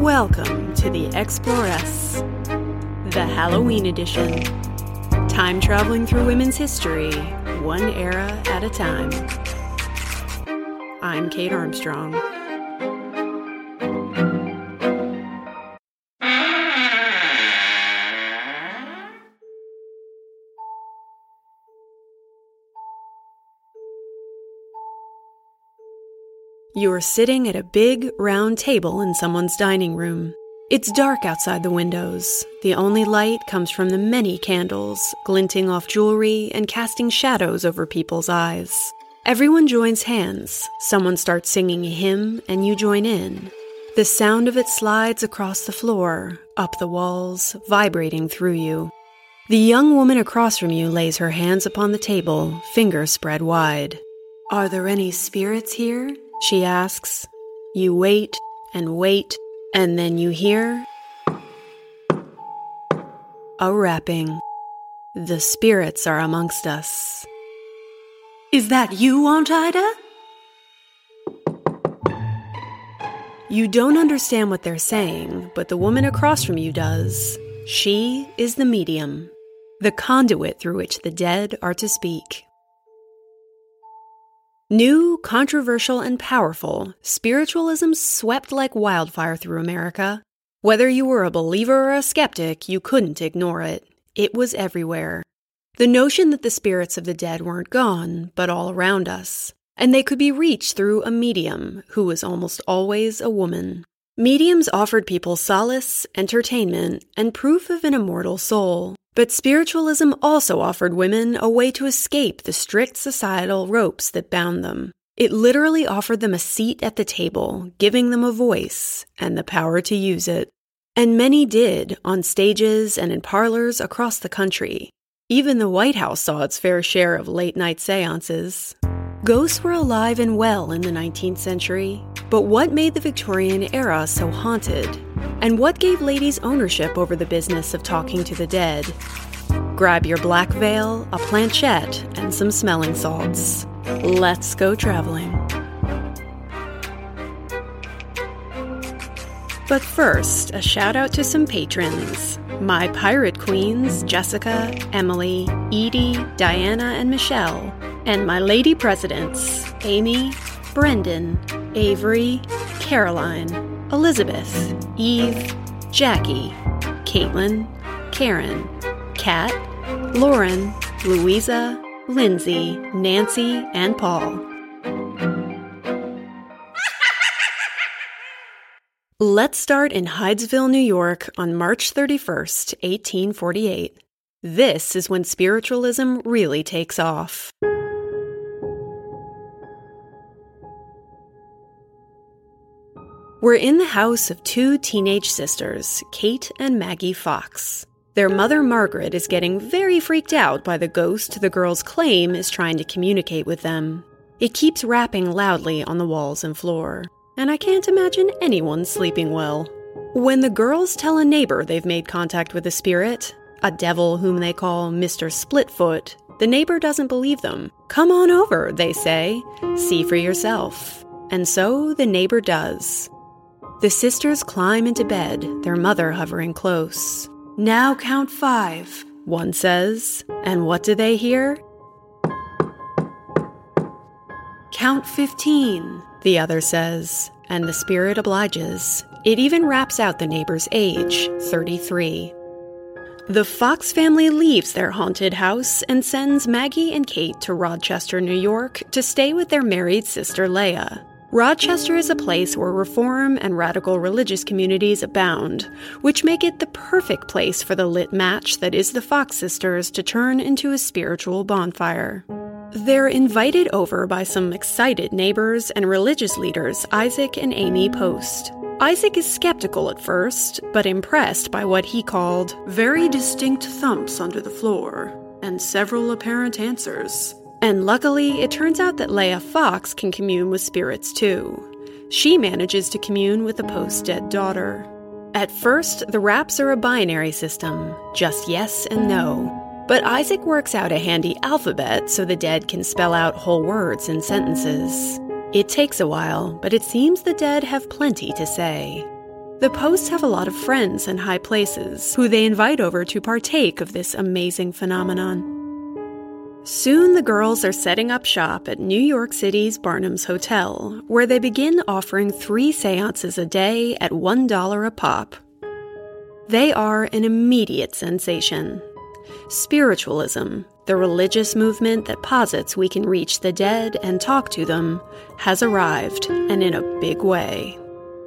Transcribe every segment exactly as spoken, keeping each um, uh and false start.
Welcome to the Exploress, the Halloween edition. Time traveling through women's history, one era at a time. I'm Kate Armstrong. You're sitting at a big, round table in someone's dining room. It's dark outside the windows. The only light comes from the many candles, glinting off jewelry and casting shadows over people's eyes. Everyone joins hands. Someone starts singing a hymn, and you join in. The sound of it slides across the floor, up the walls, vibrating through you. The young woman across from you lays her hands upon the table, fingers spread wide. "Are there any spirits here?" she asks. You wait and wait, and then you hear a rapping. The spirits are amongst us. "Is that you, Aunt Ida?" You don't understand what they're saying, but the woman across from you does. She is the medium, the conduit through which the dead are to speak. New, controversial, and powerful, spiritualism swept like wildfire through America. Whether you were a believer or a skeptic, you couldn't ignore it. It was everywhere. The notion that the spirits of the dead weren't gone, but all around us, and they could be reached through a medium, who was almost always a woman. Mediums offered people solace, entertainment, and proof of an immortal soul. But spiritualism also offered women a way to escape the strict societal ropes that bound them. It literally offered them a seat at the table, giving them a voice and the power to use it. And many did, on stages and in parlors across the country. Even the White House saw its fair share of late-night seances. Ghosts were alive and well in the nineteenth century, but what made the Victorian era so haunted? And what gave ladies ownership over the business of talking to the dead? Grab your black veil, a planchette, and some smelling salts. Let's go traveling. But first, a shout out to some patrons. My pirate queens, Jessica, Emily, Edie, Diana, and Michelle. And my lady presidents, Amy, Brendan, Avery, Caroline, Elizabeth, Eve, Jackie, Caitlin, Karen, Kat, Lauren, Louisa, Lindsay, Nancy, and Paul. Let's start in Hydesville, New York on March thirty-first, eighteen forty-eight. This is when spiritualism really takes off. We're in the house of two teenage sisters, Kate and Maggie Fox. Their mother, Margaret, is getting very freaked out by the ghost the girls claim is trying to communicate with them. It keeps rapping loudly on the walls and floor, and I can't imagine anyone sleeping well. When the girls tell a neighbor they've made contact with a spirit, a devil whom they call Mister Splitfoot, the neighbor doesn't believe them. "Come on over," they say. "See for yourself." And so the neighbor does. The sisters climb into bed, their mother hovering close. "Now count five," one says. And what do they hear? "Count fifteen," the other says. And the spirit obliges. It even raps out the neighbor's age, thirty-three. The Fox family leaves their haunted house and sends Maggie and Kate to Rochester, New York, to stay with their married sister Leah. Rochester is a place where reform and radical religious communities abound, which make it the perfect place for the lit match that is the Fox sisters to turn into a spiritual bonfire. They're invited over by some excited neighbors and religious leaders Isaac and Amy Post. Isaac is skeptical at first, but impressed by what he called very distinct thumps under the floor and several apparent answers. And luckily, it turns out that Leah Fox can commune with spirits too. She manages to commune with the Post's dead daughter. At first, the raps are a binary system, just yes and no. But Isaac works out a handy alphabet so the dead can spell out whole words and sentences. It takes a while, but it seems the dead have plenty to say. The Posts have a lot of friends in high places who they invite over to partake of this amazing phenomenon. Soon the girls are setting up shop at New York City's Barnum's Hotel, where they begin offering three seances a day at one dollar a pop. They are an immediate sensation. Spiritualism, the religious movement that posits we can reach the dead and talk to them, has arrived, and in a big way.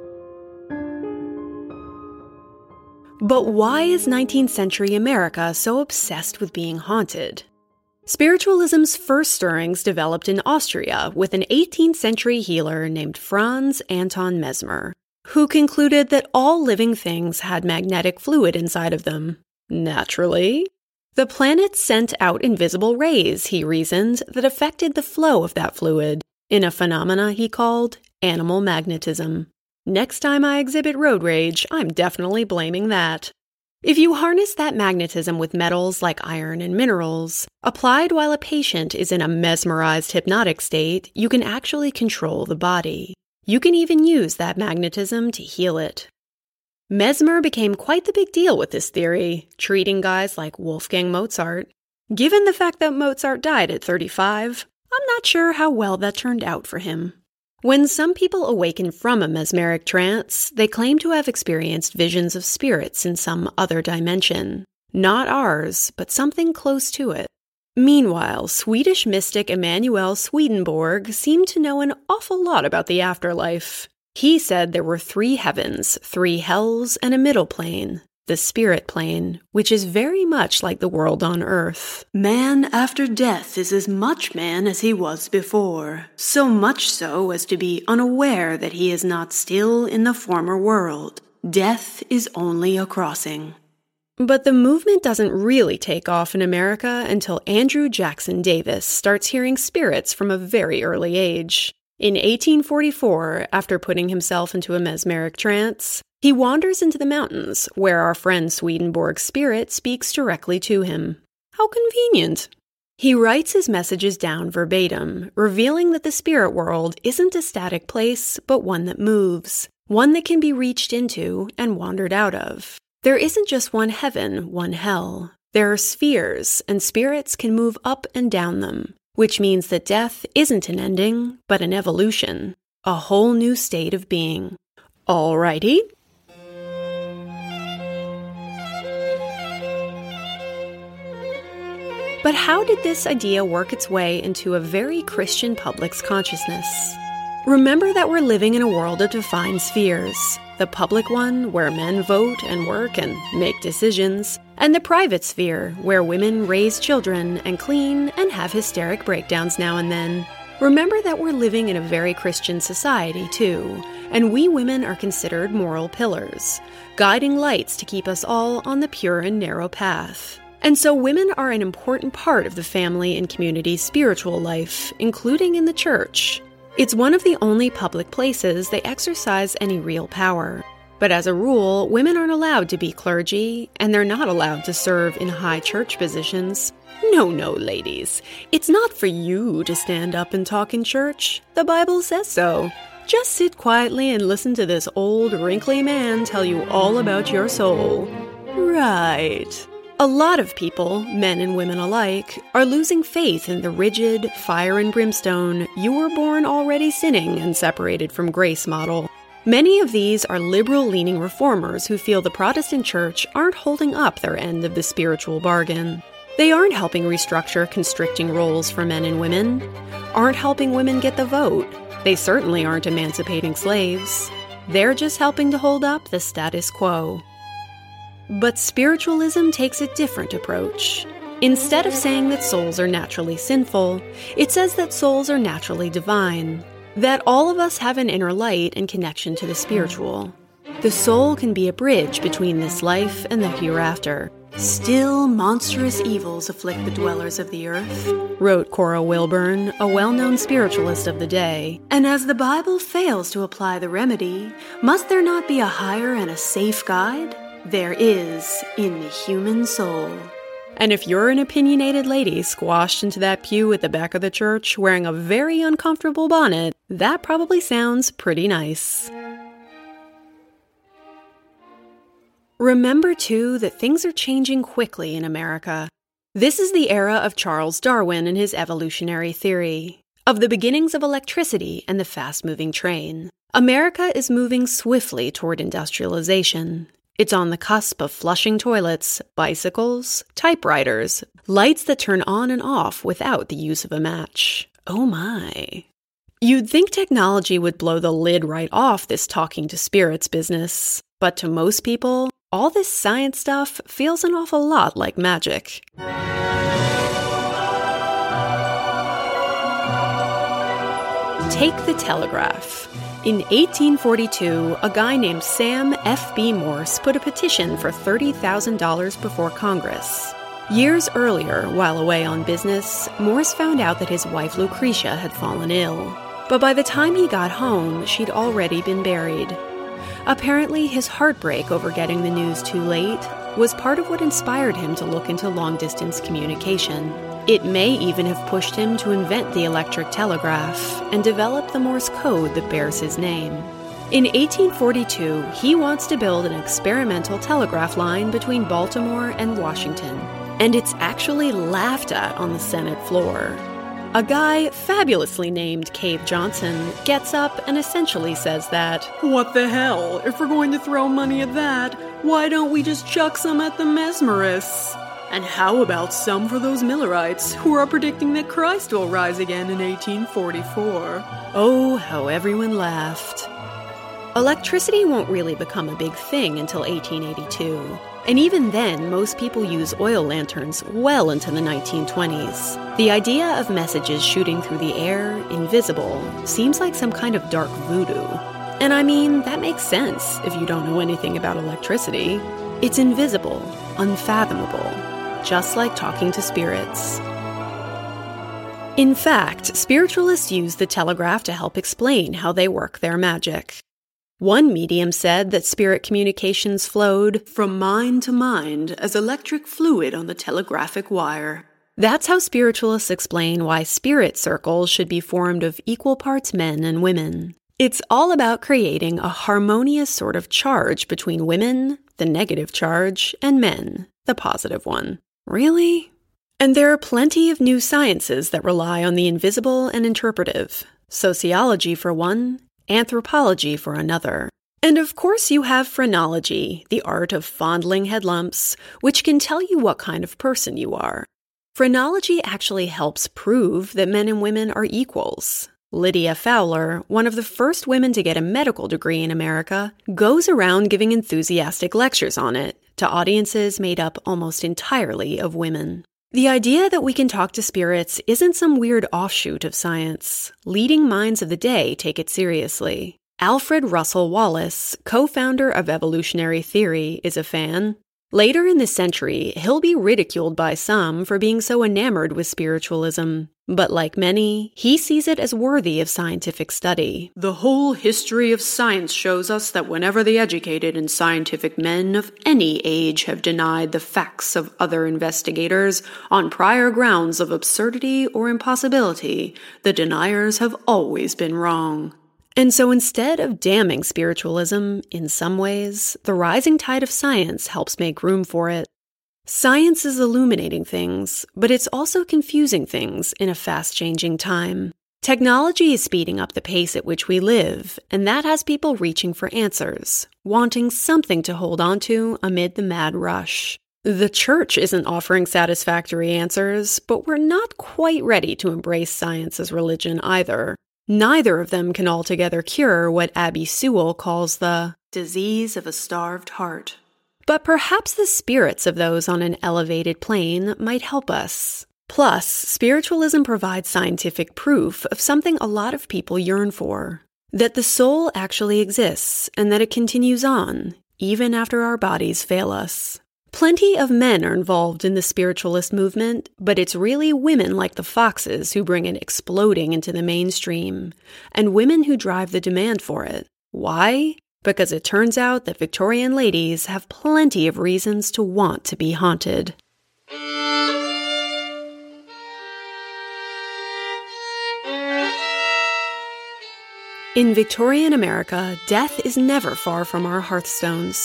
But why is nineteenth century America so obsessed with being haunted? Spiritualism's first stirrings developed in Austria with an eighteenth century healer named Franz Anton Mesmer, who concluded that all living things had magnetic fluid inside of them. Naturally. The planets sent out invisible rays, he reasoned, that affected the flow of that fluid, in a phenomena he called animal magnetism. Next time I exhibit road rage, I'm definitely blaming that. If you harness that magnetism with metals like iron and minerals, applied while a patient is in a mesmerized hypnotic state, you can actually control the body. You can even use that magnetism to heal it. Mesmer became quite the big deal with this theory, treating guys like Wolfgang Mozart. Given the fact that Mozart died at thirty-five, I'm not sure how well that turned out for him. When some people awaken from a mesmeric trance, they claim to have experienced visions of spirits in some other dimension. Not ours, but something close to it. Meanwhile, Swedish mystic Emanuel Swedenborg seemed to know an awful lot about the afterlife. He said there were three heavens, three hells, and a middle plane, the spirit plane, which is very much like the world on Earth. Man after death is as much man as he was before, so much so as to be unaware that he is not still in the former world. Death is only a crossing. But the movement doesn't really take off in America until Andrew Jackson Davis starts hearing spirits from a very early age. In eighteen forty-four, after putting himself into a mesmeric trance, he wanders into the mountains, where our friend Swedenborg's spirit speaks directly to him. How convenient! He writes his messages down verbatim, revealing that the spirit world isn't a static place, but one that moves, one that can be reached into and wandered out of. There isn't just one heaven, one hell. There are spheres, and spirits can move up and down them, which means that death isn't an ending, but an evolution, a whole new state of being. Alrighty. But how did this idea work its way into a very Christian public's consciousness? Remember that we're living in a world of defined spheres. The public one, where men vote and work and make decisions, and the private sphere, where women raise children and clean and have hysteric breakdowns now and then. Remember that we're living in a very Christian society, too, and we women are considered moral pillars, guiding lights to keep us all on the pure and narrow path. And so women are an important part of the family and community's spiritual life, including in the church. It's one of the only public places they exercise any real power. But as a rule, women aren't allowed to be clergy, and they're not allowed to serve in high church positions. No, no, ladies. It's not for you to stand up and talk in church. The Bible says so. Just sit quietly and listen to this old, wrinkly man tell you all about your soul. Right. A lot of people, men and women alike, are losing faith in the rigid, fire and brimstone, you were born already sinning and separated from grace model. Many of these are liberal-leaning reformers who feel the Protestant church aren't holding up their end of the spiritual bargain. They aren't helping restructure constricting roles for men and women, aren't helping women get the vote. They certainly aren't emancipating slaves. They're just helping to hold up the status quo. But spiritualism takes a different approach. Instead of saying that souls are naturally sinful, it says that souls are naturally divine, that all of us have an inner light and connection to the spiritual. The soul can be a bridge between this life and the hereafter. Still, monstrous evils afflict the dwellers of the earth, wrote Cora Wilburn, a well-known spiritualist of the day. And as the Bible fails to apply the remedy, must there not be a higher and a safe guide? There is in the human soul. And if you're an opinionated lady squashed into that pew at the back of the church wearing a very uncomfortable bonnet, that probably sounds pretty nice. Remember, too, that things are changing quickly in America. This is the era of Charles Darwin and his evolutionary theory, of the beginnings of electricity and the fast-moving train. America is moving swiftly toward industrialization. It's on the cusp of flushing toilets, bicycles, typewriters, lights that turn on and off without the use of a match. Oh my. You'd think technology would blow the lid right off this talking to spirits business, but to most people, all this science stuff feels an awful lot like magic. Take the telegraph. In eighteen forty-two, a guy named Sam F B Morse put a petition for thirty thousand dollars before Congress. Years earlier, while away on business, Morse found out that his wife Lucretia had fallen ill. But by the time he got home, she'd already been buried. Apparently, his heartbreak over getting the news too late was part of what inspired him to look into long-distance communication. It may even have pushed him to invent the electric telegraph and develop the Morse code that bears his name. In eighteen forty-two, he wants to build an experimental telegraph line between Baltimore and Washington, and it's actually laughed at on the Senate floor. A guy fabulously named Cave Johnson gets up and essentially says that, "What the hell? If we're going to throw money at that, why don't we just chuck some at the mesmerists? And how about some for those Millerites who are predicting that Christ will rise again in eighteen forty-four? Oh, how everyone laughed. Electricity won't really become a big thing until eighteen eighty-two. And even then, most people use oil lanterns well into the nineteen twenties. The idea of messages shooting through the air, invisible, seems like some kind of dark voodoo. And I mean, that makes sense if you don't know anything about electricity. It's invisible, unfathomable, just like talking to spirits. In fact, spiritualists use the telegraph to help explain how they work their magic. One medium said that spirit communications flowed from mind to mind as electric fluid on the telegraphic wire. That's how spiritualists explain why spirit circles should be formed of equal parts men and women. It's all about creating a harmonious sort of charge between women, the negative charge, and men, the positive one. Really? And there are plenty of new sciences that rely on the invisible and interpretive. Sociology for one, anthropology for another. And of course you have phrenology, the art of fondling head lumps, which can tell you what kind of person you are. Phrenology actually helps prove that men and women are equals. Lydia Fowler, one of the first women to get a medical degree in America, goes around giving enthusiastic lectures on it to audiences made up almost entirely of women. The idea that we can talk to spirits isn't some weird offshoot of science. Leading minds of the day take it seriously. Alfred Russel Wallace, co-founder of evolutionary theory, is a fan. Later in this century, he'll be ridiculed by some for being so enamored with spiritualism. But like many, he sees it as worthy of scientific study. The whole history of science shows us that whenever the educated and scientific men of any age have denied the facts of other investigators on prior grounds of absurdity or impossibility, the deniers have always been wrong. And so instead of damning spiritualism, in some ways, the rising tide of science helps make room for it. Science is illuminating things, but it's also confusing things in a fast-changing time. Technology is speeding up the pace at which we live, and that has people reaching for answers, wanting something to hold on to amid the mad rush. The church isn't offering satisfactory answers, but we're not quite ready to embrace science as religion either. Neither of them can altogether cure what Abby Sewell calls the disease of a starved heart. But perhaps the spirits of those on an elevated plane might help us. Plus, spiritualism provides scientific proof of something a lot of people yearn for. That the soul actually exists and that it continues on, even after our bodies fail us. Plenty of men are involved in the spiritualist movement, but it's really women like the Foxes who bring it exploding into the mainstream, and women who drive the demand for it. Why? Because it turns out that Victorian ladies have plenty of reasons to want to be haunted. In Victorian America, death is never far from our hearthstones.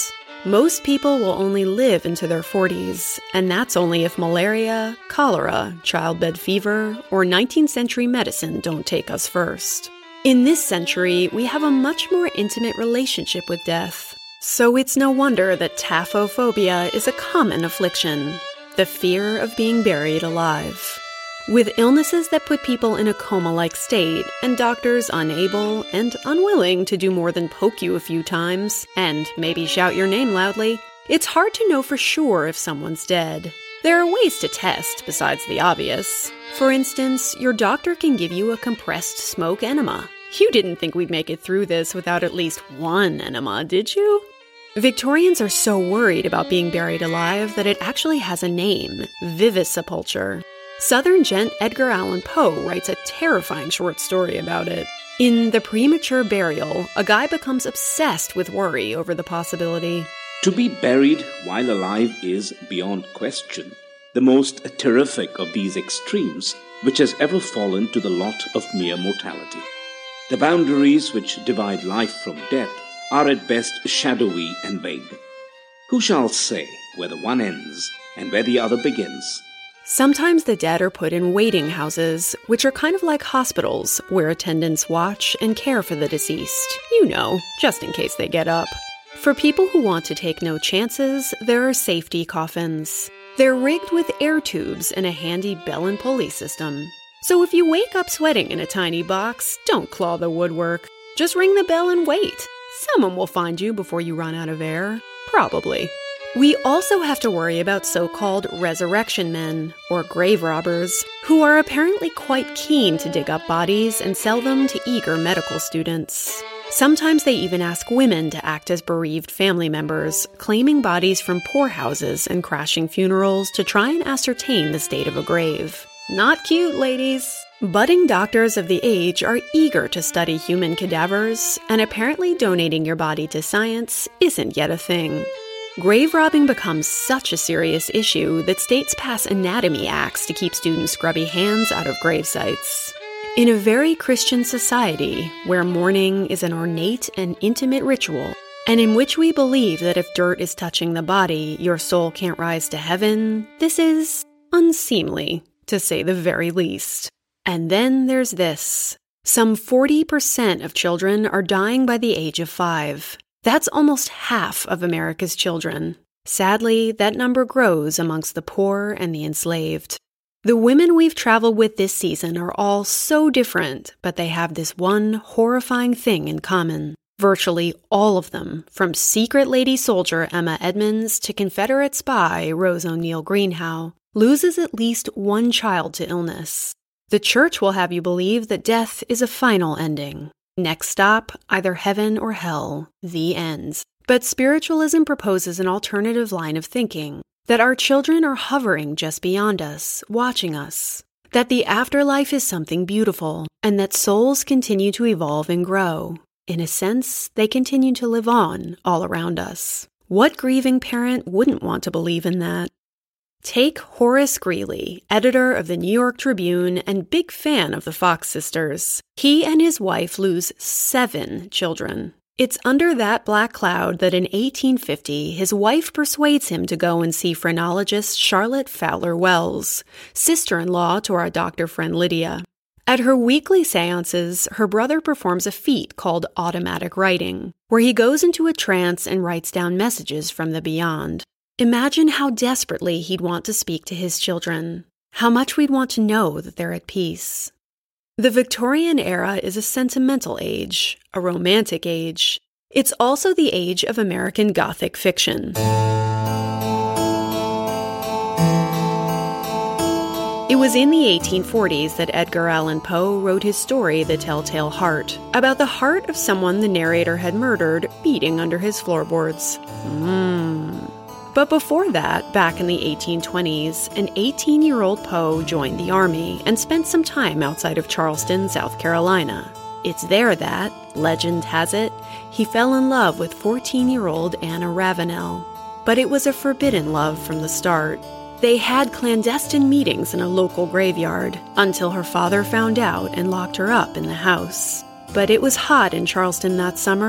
Most people will only live into their forties, and that's only if malaria, cholera, childbed fever, or nineteenth century medicine don't take us first. In this century, we have a much more intimate relationship with death. So it's no wonder that taphophobia is a common affliction, the fear of being buried alive. With illnesses that put people in a coma-like state, and doctors unable and unwilling to do more than poke you a few times, and maybe shout your name loudly, it's hard to know for sure if someone's dead. There are ways to test besides the obvious. For instance, your doctor can give you a compressed smoke enema. You didn't think we'd make it through this without at least one enema, did you? Victorians are so worried about being buried alive that it actually has a name, vivisepulture. Southern gent Edgar Allan Poe writes a terrifying short story about it. In The Premature Burial, a guy becomes obsessed with worry over the possibility. To be buried while alive is, beyond question, the most terrific of these extremes which has ever fallen to the lot of mere mortality. The boundaries which divide life from death are at best shadowy and vague. Who shall say where the one ends and where the other begins? Sometimes the dead are put in waiting houses, which are kind of like hospitals, where attendants watch and care for the deceased. You know, just in case they get up. For people who want to take no chances, there are safety coffins. They're rigged with air tubes and a handy bell and pulley system. So if you wake up sweating in a tiny box, don't claw the woodwork. Just ring the bell and wait. Someone will find you before you run out of air. Probably. We also have to worry about so-called resurrection men, or grave robbers, who are apparently quite keen to dig up bodies and sell them to eager medical students. Sometimes they even ask women to act as bereaved family members, claiming bodies from poorhouses and crashing funerals to try and ascertain the state of a grave. Not cute, ladies. Budding doctors of the age are eager to study human cadavers, and apparently donating your body to science isn't yet a thing. Grave robbing becomes such a serious issue that states pass anatomy acts to keep students' grubby hands out of grave sites. In a very Christian society, where mourning is an ornate and intimate ritual, and in which we believe that if dirt is touching the body, your soul can't rise to heaven, this is unseemly, to say the very least. And then there's this. Some forty percent of children are dying by the age of five. That's almost half of America's children. Sadly, that number grows amongst the poor and the enslaved. The women we've traveled with this season are all so different, but they have this one horrifying thing in common. Virtually all of them, from secret lady soldier Emma Edmonds to Confederate spy Rose O'Neal Greenhow, loses at least one child to illness. The church will have you believe that death is a final ending. Next stop, either heaven or hell, the end. But spiritualism proposes an alternative line of thinking, that our children are hovering just beyond us, watching us, that the afterlife is something beautiful, and that souls continue to evolve and grow. In a sense, they continue to live on all around us. What grieving parent wouldn't want to believe in that? Take Horace Greeley, editor of the New York Tribune and big fan of the Fox sisters. He and his wife lose seven children. It's under that black cloud that in eighteen fifty, his wife persuades him to go and see phrenologist Charlotte Fowler Wells, sister-in-law to our doctor friend Lydia. At her weekly seances, her brother performs a feat called automatic writing, where he goes into a trance and writes down messages from the beyond. Imagine how desperately he'd want to speak to his children, how much we'd want to know that they're at peace. The Victorian era is a sentimental age, a romantic age. It's also the age of American Gothic fiction. It was in the eighteen forties that Edgar Allan Poe wrote his story, The Telltale Heart, about the heart of someone the narrator had murdered beating under his floorboards. Mmm. But before that, back in the eighteen twenties, an eighteen-year-old Poe joined the army and spent some time outside of Charleston, South Carolina. It's there that, legend has it, he fell in love with fourteen-year-old Anna Ravenel. But it was a forbidden love from the start. They had clandestine meetings in a local graveyard until her father found out and locked her up in the house. But it was hot in Charleston that summer,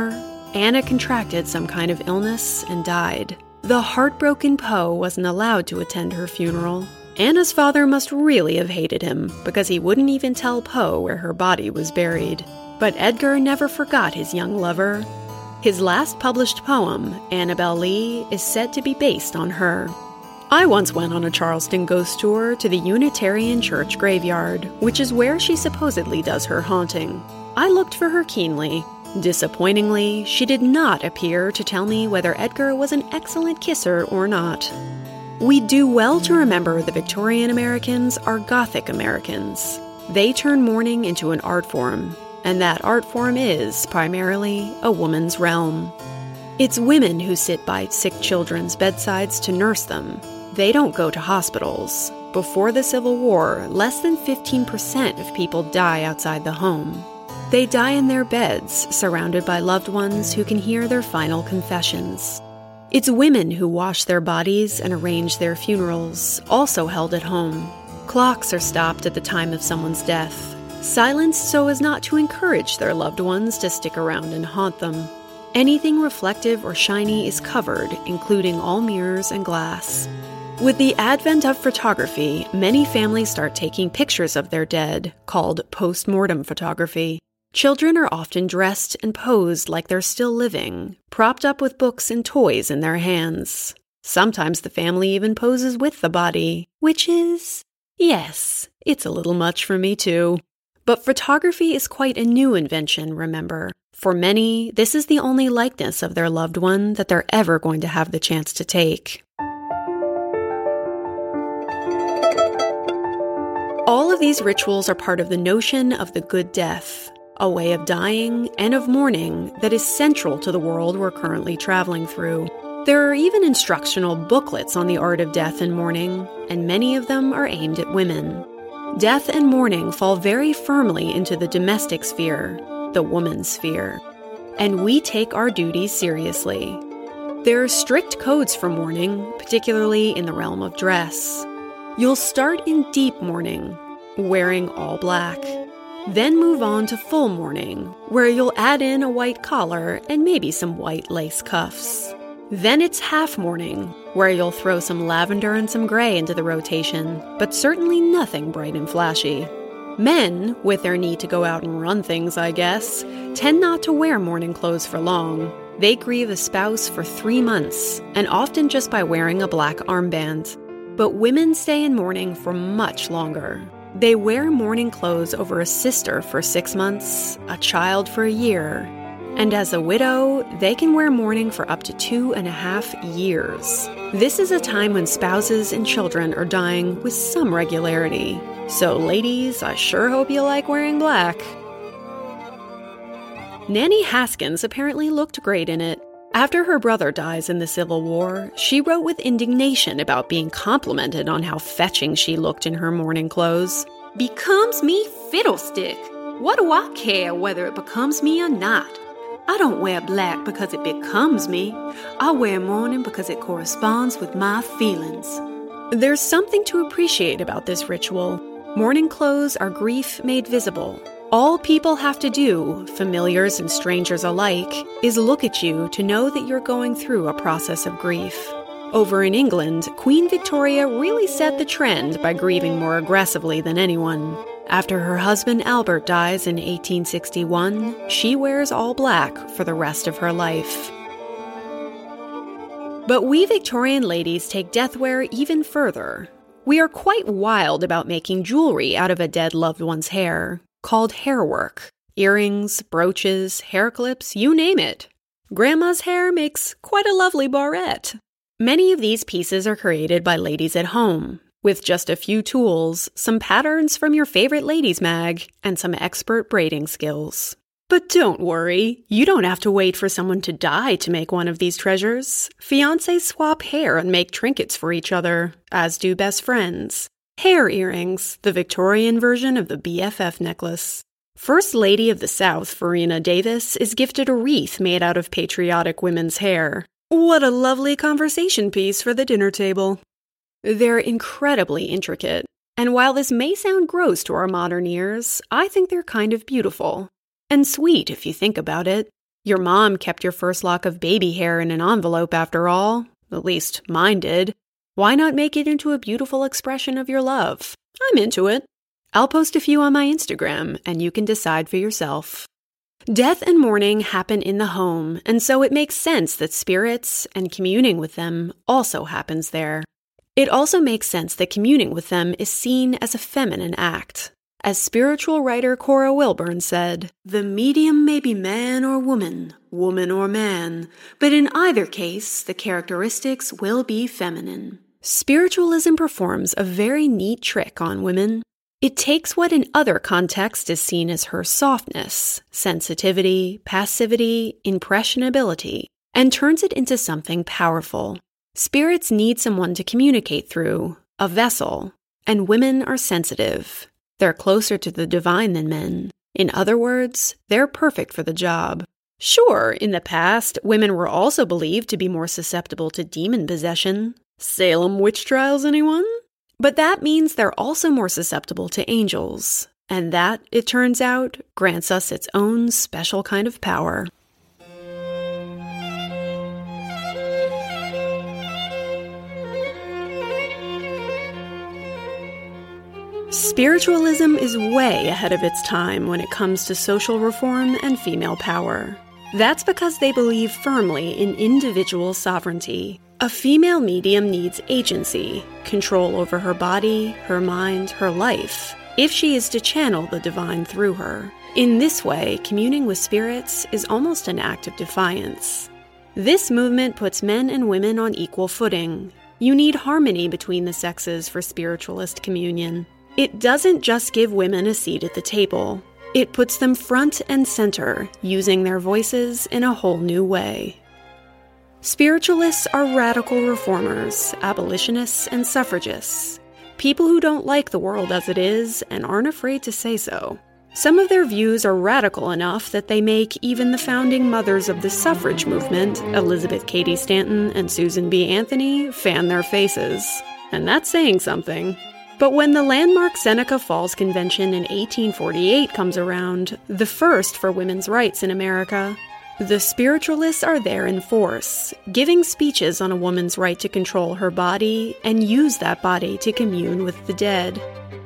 Anna contracted some kind of illness and died. The heartbroken Poe wasn't allowed to attend her funeral. Anna's father must really have hated him, because he wouldn't even tell Poe where her body was buried. But Edgar never forgot his young lover. His last published poem, Annabel Lee, is said to be based on her. I once went on a Charleston ghost tour to the Unitarian Church graveyard, which is where she supposedly does her haunting. I looked for her keenly. Disappointingly, she did not appear to tell me whether Edgar was an excellent kisser or not. We do well to remember the Victorian Americans are Gothic Americans. They turn mourning into an art form, and that art form is, primarily, a woman's realm. It's women who sit by sick children's bedsides to nurse them. They don't go to hospitals. Before the Civil War, less than fifteen percent of people die outside the home. They die in their beds, surrounded by loved ones who can hear their final confessions. It's women who wash their bodies and arrange their funerals, also held at home. Clocks are stopped at the time of someone's death, silenced so as not to encourage their loved ones to stick around and haunt them. Anything reflective or shiny is covered, including all mirrors and glass. With the advent of photography, many families start taking pictures of their dead, called post-mortem photography. Children are often dressed and posed like they're still living, propped up with books and toys in their hands. Sometimes the family even poses with the body, which is, yes, it's a little much for me too. But photography is quite a new invention, remember. For many, this is the only likeness of their loved one that they're ever going to have the chance to take. All of these rituals are part of the notion of the good death, a way of dying and of mourning that is central to the world we're currently traveling through. There are even instructional booklets on the art of death and mourning, and many of them are aimed at women. Death and mourning fall very firmly into the domestic sphere, the woman's sphere, and we take our duties seriously. There are strict codes for mourning, particularly in the realm of dress. You'll start in deep mourning, wearing all black. Then move on to full mourning, where you'll add in a white collar and maybe some white lace cuffs. Then it's half mourning, where you'll throw some lavender and some gray into the rotation, but certainly nothing bright and flashy. Men, with their need to go out and run things, I guess, tend not to wear mourning clothes for long. They grieve a spouse for three months, and often just by wearing a black armband. But women stay in mourning for much longer. They wear mourning clothes over a sister for six months, a child for a year, and as a widow, they can wear mourning for up to two and a half years. This is a time when spouses and children are dying with some regularity. So ladies, I sure hope you like wearing black. Nanny Haskins apparently looked great in it. After her brother dies in the Civil War, she wrote with indignation about being complimented on how fetching she looked in her mourning clothes. "Becomes me fiddlestick. What do I care whether it becomes me or not? I don't wear black because it becomes me. I wear mourning because it corresponds with my feelings." There's something to appreciate about this ritual. Mourning clothes are grief made visible. All people have to do, familiars and strangers alike, is look at you to know that you're going through a process of grief. Over in England, Queen Victoria really set the trend by grieving more aggressively than anyone. After her husband Albert dies in eighteen sixty-one, she wears all black for the rest of her life. But we Victorian ladies take deathwear even further. We are quite wild about making jewelry out of a dead loved one's hair, called hair work. Earrings, brooches, hair clips, you name it. Grandma's hair makes quite a lovely barrette. Many of these pieces are created by ladies at home, with just a few tools, some patterns from your favorite ladies' mag, and some expert braiding skills. But don't worry, you don't have to wait for someone to die to make one of these treasures. Fiancés swap hair and make trinkets for each other, as do best friends. Hair earrings, the Victorian version of the B F F necklace. First Lady of the South, Farina Davis, is gifted a wreath made out of patriotic women's hair. What a lovely conversation piece for the dinner table. They're incredibly intricate, and while this may sound gross to our modern ears, I think they're kind of beautiful. And sweet if you think about it. Your mom kept your first lock of baby hair in an envelope after all. At least mine did. Why not make it into a beautiful expression of your love? I'm into it. I'll post a few on my Instagram, and you can decide for yourself. Death and mourning happen in the home, and so it makes sense that spirits and communing with them also happens there. It also makes sense that communing with them is seen as a feminine act. As spiritual writer Cora Wilburn said, "The medium may be man or woman, woman or man, but in either case, the characteristics will be feminine." Spiritualism performs a very neat trick on women. It takes what in other contexts is seen as her softness, sensitivity, passivity, impressionability, and turns it into something powerful. Spirits need someone to communicate through, a vessel, and women are sensitive. They're closer to the divine than men. In other words, they're perfect for the job. Sure, in the past, women were also believed to be more susceptible to demon possession. Salem witch trials, anyone? But that means they're also more susceptible to angels. And that, it turns out, grants us its own special kind of power. Spiritualism is way ahead of its time when it comes to social reform and female power. That's because they believe firmly in individual sovereignty. A female medium needs agency, control over her body, her mind, her life, if she is to channel the divine through her. In this way, communing with spirits is almost an act of defiance. This movement puts men and women on equal footing. You need harmony between the sexes for spiritualist communion. It doesn't just give women a seat at the table. It puts them front and center, using their voices in a whole new way. Spiritualists are radical reformers, abolitionists, and suffragists. People who don't like the world as it is and aren't afraid to say so. Some of their views are radical enough that they make even the founding mothers of the suffrage movement, Elizabeth Cady Stanton and Susan B. Anthony, fan their faces. And that's saying something. But when the landmark Seneca Falls Convention in eighteen forty-eight comes around, the first for women's rights in America, the spiritualists are there in force, giving speeches on a woman's right to control her body and use that body to commune with the dead.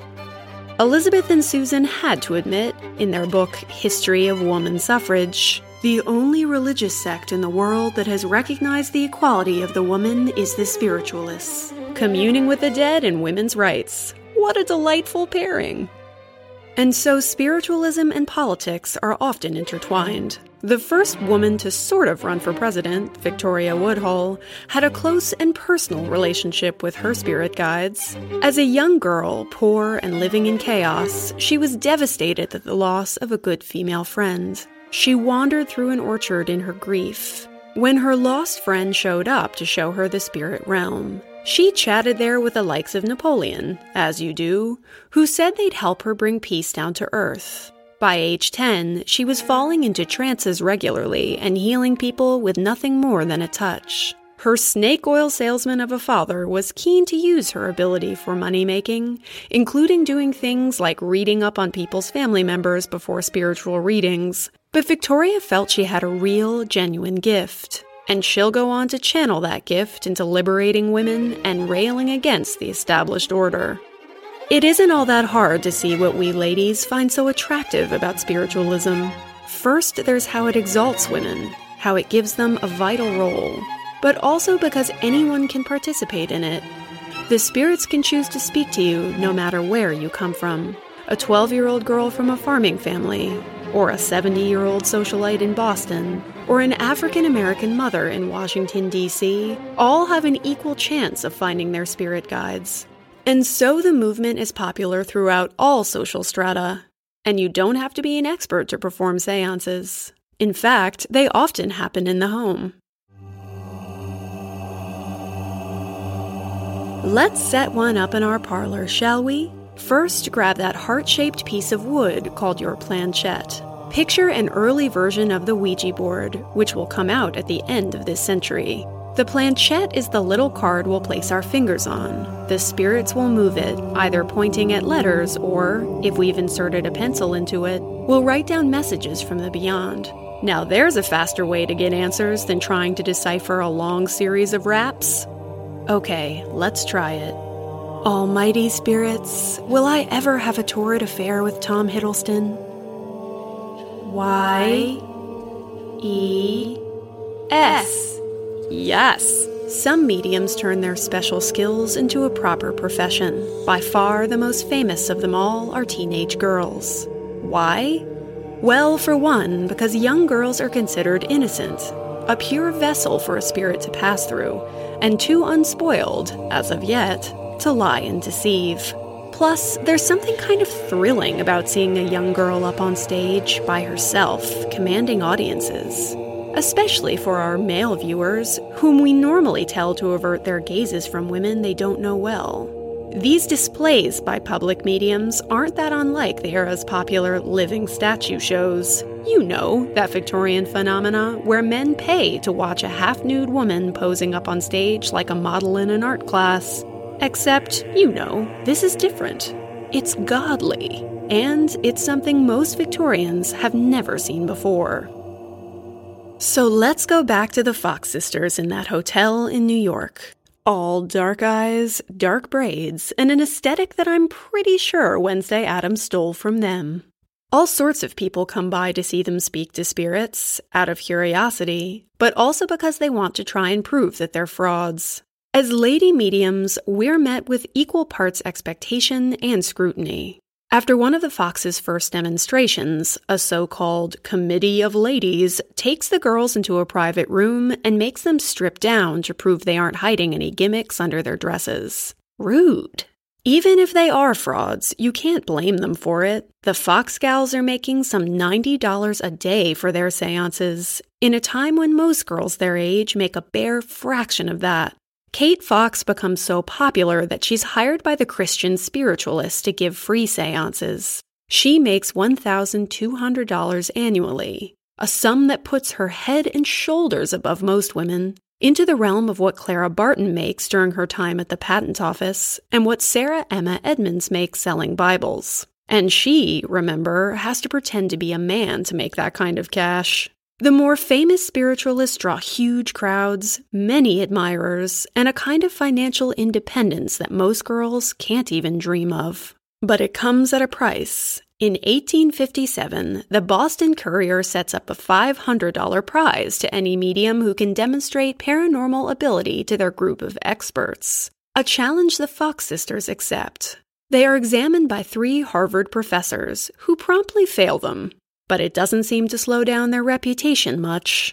Elizabeth and Susan had to admit, in their book History of Woman Suffrage, the only religious sect in the world that has recognized the equality of the woman is the spiritualists. Communing with the dead and women's rights. What a delightful pairing! And so spiritualism and politics are often intertwined. The first woman to sort of run for president, Victoria Woodhull, had a close and personal relationship with her spirit guides. As a young girl, poor and living in chaos, she was devastated at the loss of a good female friend. She wandered through an orchard in her grief. When her lost friend showed up to show her the spirit realm, she chatted there with the likes of Napoleon, as you do, who said they'd help her bring peace down to earth. By age ten, she was falling into trances regularly and healing people with nothing more than a touch. Her snake oil salesman of a father was keen to use her ability for money-making, including doing things like reading up on people's family members before spiritual readings. But Victoria felt she had a real, genuine gift. And she'll go on to channel that gift into liberating women and railing against the established order. It isn't all that hard to see what we ladies find so attractive about spiritualism. First, there's how it exalts women, how it gives them a vital role, but also because anyone can participate in it. The spirits can choose to speak to you no matter where you come from. A twelve-year-old girl from a farming family, or a seventy-year-old socialite in Boston, or an African-American mother in Washington, D C, all have an equal chance of finding their spirit guides. And so the movement is popular throughout all social strata. And you don't have to be an expert to perform seances. In fact, they often happen in the home. Let's set one up in our parlor, shall we? First, grab that heart-shaped piece of wood called your planchette. Picture an early version of the Ouija board, which will come out at the end of this century. The planchette is the little card we'll place our fingers on. The spirits will move it, either pointing at letters or, if we've inserted a pencil into it, we'll write down messages from the beyond. Now there's a faster way to get answers than trying to decipher a long series of raps. Okay, let's try it. Almighty spirits, will I ever have a torrid affair with Tom Hiddleston? Y E S. Yes. Some mediums turn their special skills into a proper profession. By far the most famous of them all are teenage girls. Why? Well, for one, because young girls are considered innocent, a pure vessel for a spirit to pass through, and too unspoiled, as of yet, to lie and deceive. Plus, there's something kind of thrilling about seeing a young girl up on stage by herself, commanding audiences. Especially for our male viewers, whom we normally tell to avert their gazes from women they don't know well. These displays by public mediums aren't that unlike the era's popular living statue shows. You know, that Victorian phenomena where men pay to watch a half-nude woman posing up on stage like a model in an art class. Except, you know, this is different. It's godly, and it's something most Victorians have never seen before. So let's go back to the Fox sisters in that hotel in New York. All dark eyes, dark braids, and an aesthetic that I'm pretty sure Wednesday Addams stole from them. All sorts of people come by to see them speak to spirits, out of curiosity, but also because they want to try and prove that they're frauds. As lady mediums, we're met with equal parts expectation and scrutiny. After one of the Fox's first demonstrations, a so-called committee of ladies takes the girls into a private room and makes them strip down to prove they aren't hiding any gimmicks under their dresses. Rude. Even if they are frauds, you can't blame them for it. The Fox gals are making some ninety dollars a day for their seances, in a time when most girls their age make a bare fraction of that. Kate Fox becomes so popular that she's hired by the Christian spiritualists to give free seances. She makes one thousand two hundred dollars annually, a sum that puts her head and shoulders above most women, into the realm of what Clara Barton makes during her time at the patent office and what Sarah Emma Edmonds makes selling Bibles. And she, remember, has to pretend to be a man to make that kind of cash. The more famous spiritualists draw huge crowds, many admirers, and a kind of financial independence that most girls can't even dream of. But it comes at a price. In eighteen fifty-seven, the Boston Courier sets up a five hundred dollars prize to any medium who can demonstrate paranormal ability to their group of experts, a challenge the Fox sisters accept. They are examined by three Harvard professors, who promptly fail them. But it doesn't seem to slow down their reputation much.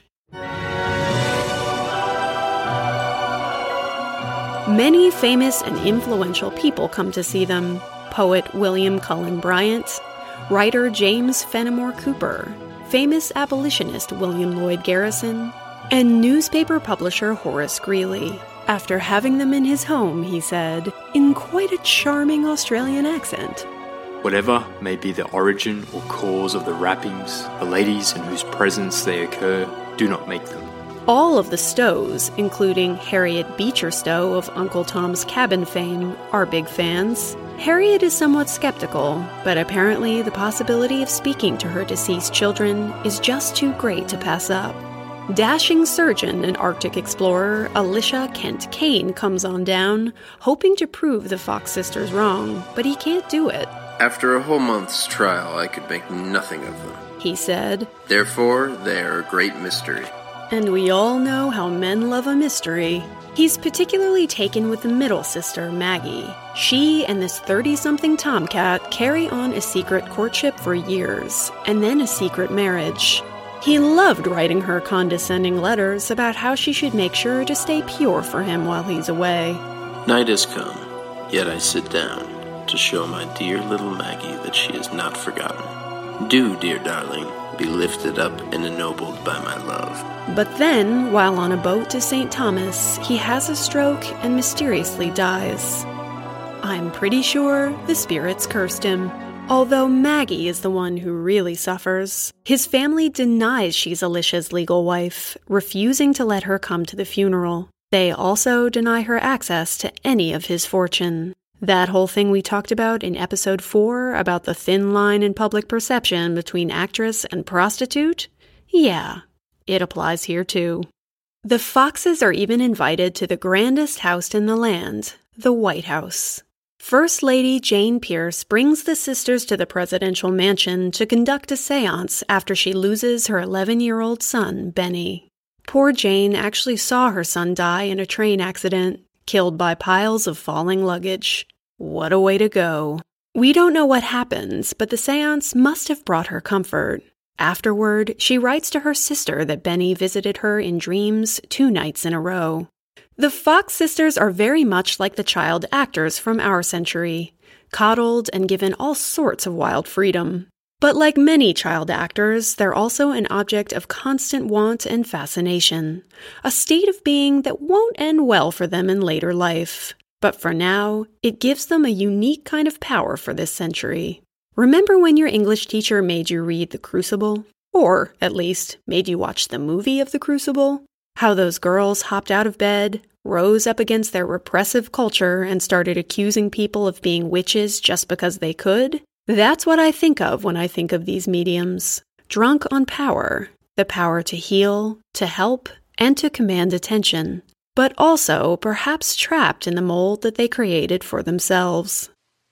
Many famous and influential people come to see them. Poet William Cullen Bryant, writer James Fenimore Cooper, famous abolitionist William Lloyd Garrison, and newspaper publisher Horace Greeley. After having them in his home, he said, in quite a charming Australian accent, "Whatever may be the origin or cause of the rappings, the ladies in whose presence they occur do not make them." All of the Stows, including Harriet Beecher Stowe of Uncle Tom's Cabin fame, are big fans. Harriet is somewhat skeptical, but apparently the possibility of speaking to her deceased children is just too great to pass up. Dashing surgeon and Arctic explorer Alicia Kent Kane comes on down, hoping to prove the Fox sisters wrong, but he can't do it. "After a whole month's trial, I could make nothing of them," he said. "Therefore, they are a great mystery." And we all know how men love a mystery. He's particularly taken with the middle sister, Maggie. She and this thirty-something tomcat carry on a secret courtship for years, and then a secret marriage. He loved writing her condescending letters about how she should make sure to stay pure for him while he's away. "Night has come, yet I sit down to show my dear little Maggie that she is not forgotten. Do, dear darling, be lifted up and ennobled by my love." But then, while on a boat to Saint Thomas, he has a stroke and mysteriously dies. I'm pretty sure the spirits cursed him. Although Maggie is the one who really suffers. His family denies she's Alicia's legal wife, refusing to let her come to the funeral. They also deny her access to any of his fortune. That whole thing we talked about in episode four about the thin line in public perception between actress and prostitute Yeah, it applies here too. The Foxes are even invited to the grandest house in the land, the White House. First Lady Jane Pierce brings the sisters to the presidential mansion to conduct a seance after she loses her eleven-year-old son, Benny. Poor Jane actually saw her son die in a train accident, killed by piles of falling luggage. What a way to go. We don't know what happens, but the seance must have brought her comfort. Afterward, she writes to her sister that Benny visited her in dreams two nights in a row. The Fox sisters are very much like the child actors from our century, coddled and given all sorts of wild freedom. But like many child actors, they're also an object of constant want and fascination, a state of being that won't end well for them in later life. But for now, it gives them a unique kind of power for this century. Remember when your English teacher made you read The Crucible? Or, at least, made you watch the movie of The Crucible? How those girls hopped out of bed, rose up against their repressive culture, and started accusing people of being witches just because they could? That's what I think of when I think of these mediums. Drunk on power. The power to heal, to help, and to command attention. But also perhaps trapped in the mold that they created for themselves.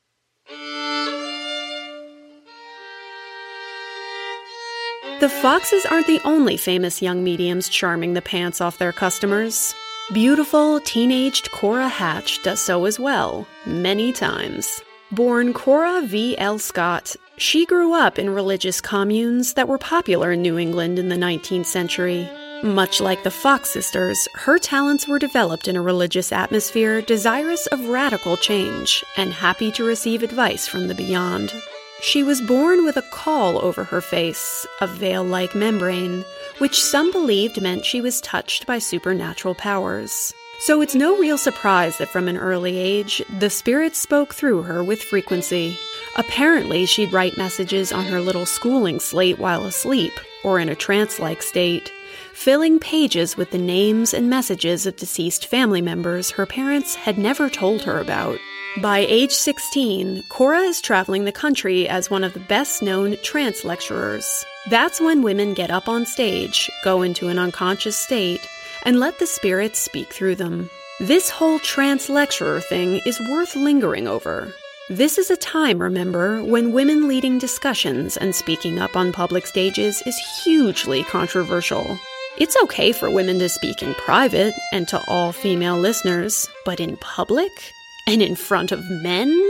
The Foxes aren't the only famous young mediums charming the pants off their customers. Beautiful, teenaged Cora Hatch does so as well, many times. Born Cora V L Scott, she grew up in religious communes that were popular in New England in the nineteenth century. Much like the Fox sisters, her talents were developed in a religious atmosphere desirous of radical change and happy to receive advice from the beyond. She was born with a caul over her face, a veil-like membrane, which some believed meant she was touched by supernatural powers. So it's no real surprise that from an early age, the spirits spoke through her with frequency. Apparently, she'd write messages on her little schooling slate while asleep, or in a trance-like state, filling pages with the names and messages of deceased family members her parents had never told her about. By age sixteen, Cora is traveling the country as one of the best-known trance lecturers. That's when women get up on stage, go into an unconscious state, and let the spirits speak through them. This whole trance lecturer thing is worth lingering over. This is a time, remember, when women leading discussions and speaking up on public stages is hugely controversial. It's okay for women to speak in private and to all female listeners, but in public? And in front of men?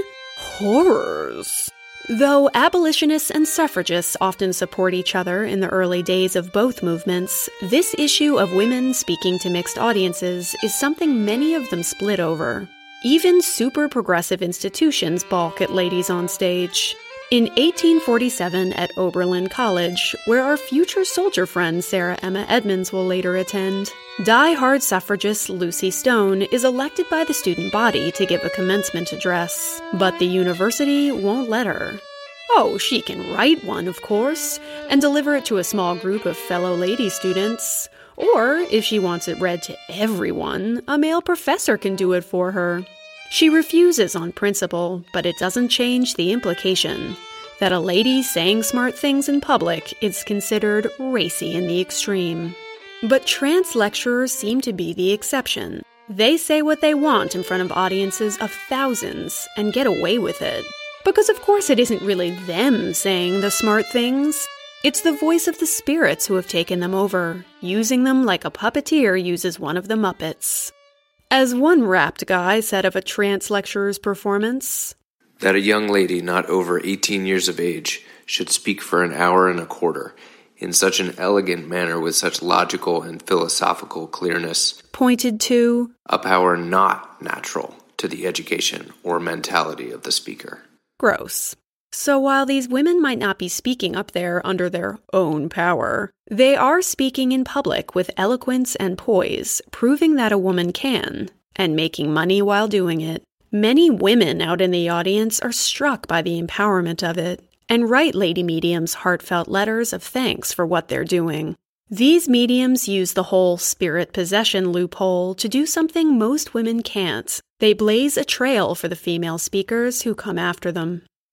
Horrors! Though abolitionists and suffragists often support each other in the early days of both movements, this issue of women speaking to mixed audiences is something many of them split over. Even super progressive institutions balk at ladies on stage. In eighteen forty-seven at Oberlin College, where our future soldier friend Sarah Emma Edmonds will later attend, die-hard suffragist Lucy Stone is elected by the student body to give a commencement address, but the university won't let her. Oh, she can write one, of course, and deliver it to a small group of fellow lady students. Or, if she wants it read to everyone, a male professor can do it for her. She refuses on principle, but it doesn't change the implication that a lady saying smart things in public is considered racy in the extreme. But trance lecturers seem to be the exception. They say what they want in front of audiences of thousands and get away with it. Because of course it isn't really them saying the smart things. It's the voice of the spirits who have taken them over, using them like a puppeteer uses one of the Muppets. As one rapt guy said of a trance lecturer's performance, that a young lady not over eighteen years of age should speak for an hour and a quarter in such an elegant manner with such logical and philosophical clearness pointed to a power not natural to the education or mentality of the speaker. Gross. So while these women might not be speaking up there under their own power, they are speaking in public with eloquence and poise, proving that a woman can, and making money while doing it. Many women out in the audience are struck by the empowerment of it, and write lady mediums heartfelt letters of thanks for what they're doing. These mediums use the whole spirit possession loophole to do something most women can't. They blaze a trail for the female speakers who come after them.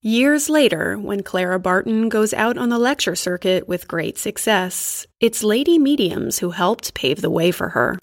Years later, when Clara Barton goes out on the lecture circuit with great success, it's lady mediums who helped pave the way for her.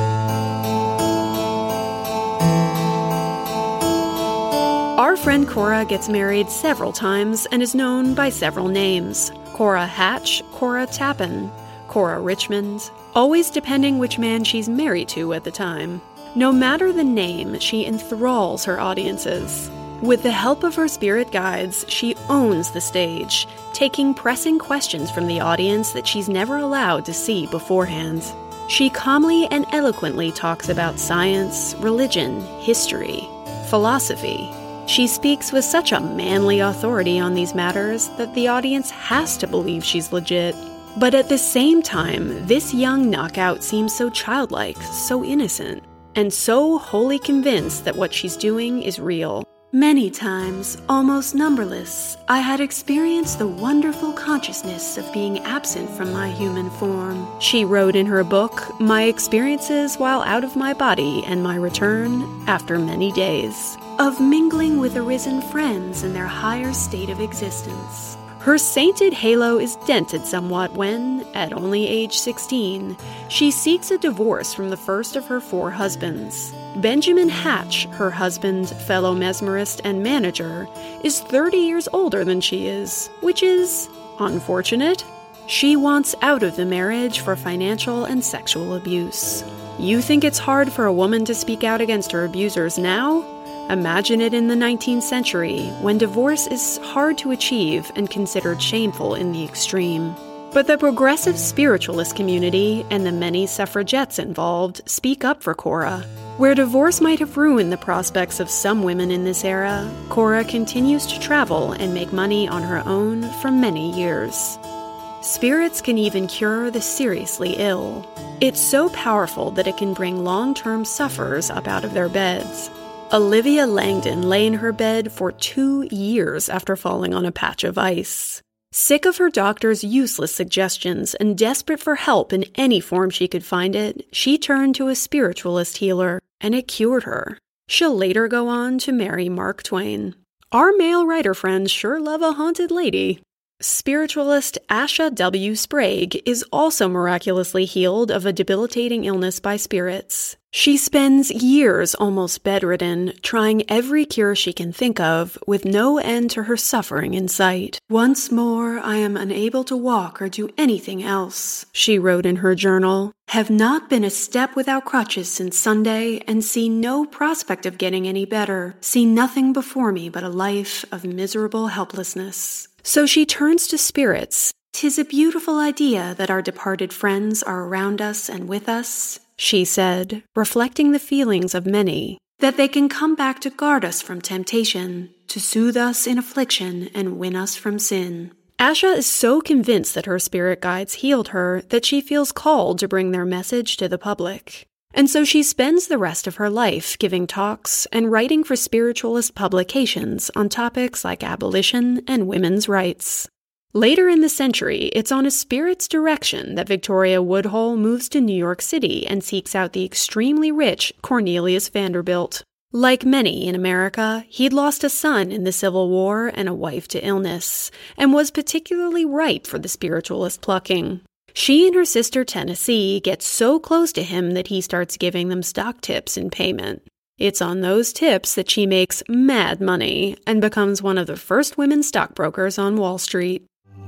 Our friend Cora gets married several times and is known by several names. Cora Hatch, Cora Tappan, Cora Richmond, always depending which man she's married to at the time. No matter the name, she enthralls her audiences. With the help of her spirit guides, she owns the stage, taking pressing questions from the audience that she's never allowed to see beforehand. She calmly and eloquently talks about science, religion, history, philosophy. She speaks with such a manly authority on these matters that the audience has to believe she's legit. But at the same time, this young knockout seems so childlike, so innocent, and so wholly convinced that what she's doing is real. Many times, almost numberless, I had experienced the wonderful consciousness of being absent from my human form. She wrote in her book, My Experiences While Out of My Body and My Return After Many Days, of mingling with arisen friends in their higher state of existence. Her sainted halo is dented somewhat when, at only age sixteen, she seeks a divorce from the first of her four husbands. Benjamin Hatch, her husband, fellow mesmerist, and manager, is thirty years older than she is, which is unfortunate. She wants out of the marriage for financial and sexual abuse. You think it's hard for a woman to speak out against her abusers now? Imagine it in the nineteenth century, when divorce is hard to achieve and considered shameful in the extreme. But the progressive spiritualist community and the many suffragettes involved speak up for Cora. Where divorce might have ruined the prospects of some women in this era, Cora continues to travel and make money on her own for many years. Spirits can even cure the seriously ill. It's so powerful that it can bring long-term sufferers up out of their beds. Olivia Langdon lay in her bed for two years after falling on a patch of ice. Sick of her doctor's useless suggestions and desperate for help in any form she could find it, she turned to a spiritualist healer, and it cured her. She'll later go on to marry Mark Twain. Our male writer friends sure love a haunted lady. Spiritualist Asha W. Sprague is also miraculously healed of a debilitating illness by spirits. She spends years almost bedridden, trying every cure she can think of, with no end to her suffering in sight. Once more, I am unable to walk or do anything else, she wrote in her journal. Have not been a step without crutches since Sunday, and see no prospect of getting any better. See nothing before me but a life of miserable helplessness. So she turns to spirits. 'Tis a beautiful idea that our departed friends are around us and with us, she said, reflecting the feelings of many, that they can come back to guard us from temptation, to soothe us in affliction and win us from sin. Asha is so convinced that her spirit guides healed her that she feels called to bring their message to the public. And so she spends the rest of her life giving talks and writing for spiritualist publications on topics like abolition and women's rights. Later in the century, it's on a spirit's direction that Victoria Woodhull moves to New York City and seeks out the extremely rich Cornelius Vanderbilt. Like many in America, he'd lost a son in the Civil War and a wife to illness, and was particularly ripe for the spiritualist plucking. She and her sister Tennessee get so close to him that he starts giving them stock tips in payment. It's on those tips that she makes mad money and becomes one of the first women stockbrokers on Wall Street.